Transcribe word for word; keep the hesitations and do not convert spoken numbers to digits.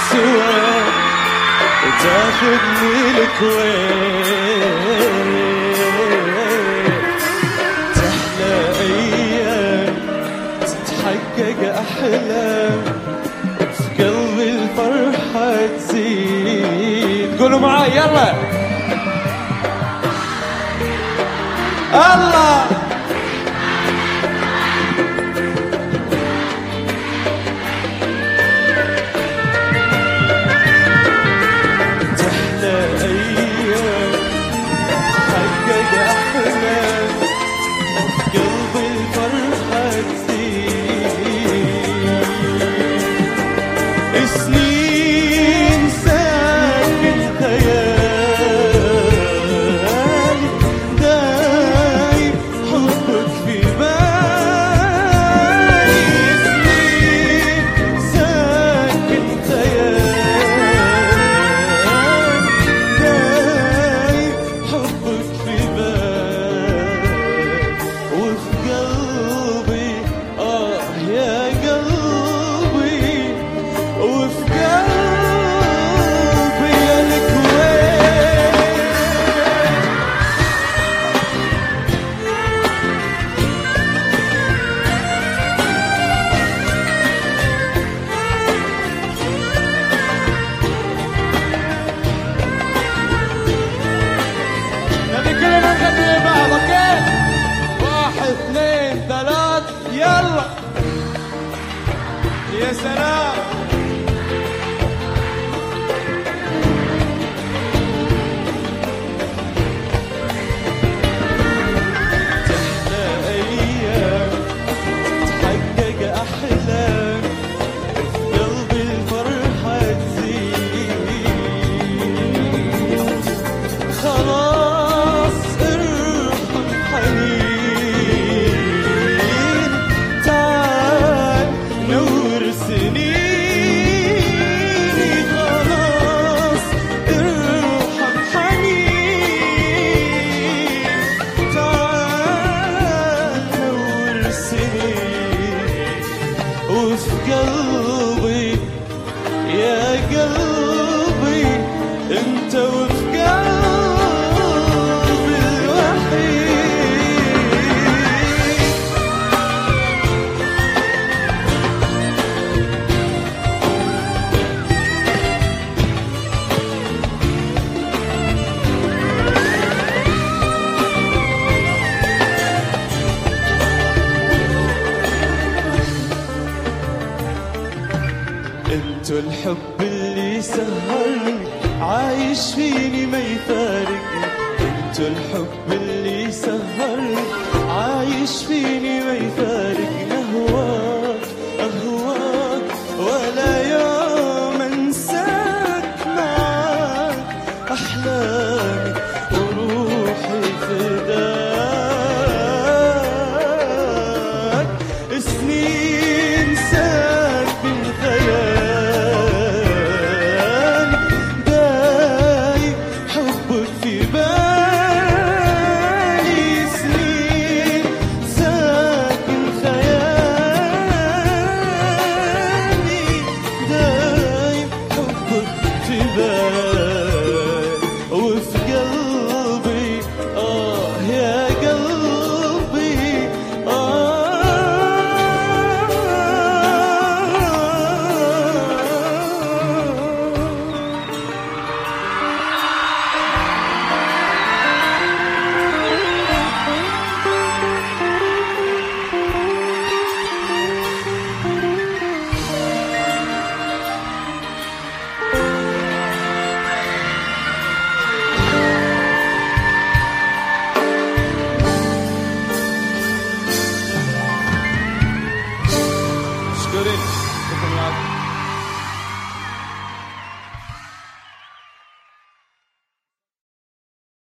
سوا وتاخذني الكويت. تحلى أيام تتحقق أحلام في قلبي الفرحة تزيد. قولوا معاي يلا الله. تحلى أيام تحقق أحلام في قلبي الفرحة تزيد. سنين ساكن خيالي دايم حبك في بالي. سنين ساكن خيالي دايم حبك في بالي وفي قلبي. آه يا قلبي وفي قلبي يا الكويت. نبي كلنا نغني لبعض. اوكي واحد اثنين ثلاث يلا. يا سلام. تحلى أيام تحقق أحلام في قلبي الفرحة تزيد. خلاص ارحم حنين تعال نور سنيني. خلاص ارحم حنين تعال نور سنيني وفي قلبي يا قلبي انت وفي قلبي الوحيد. انتو الحب اللي سهرني عايش فيني ما يفارقني. انتو الحب اللي سهرني عايش فيني ما يفارقني. انتو الحب اللي سهرني عايش فيني ما يفارقني.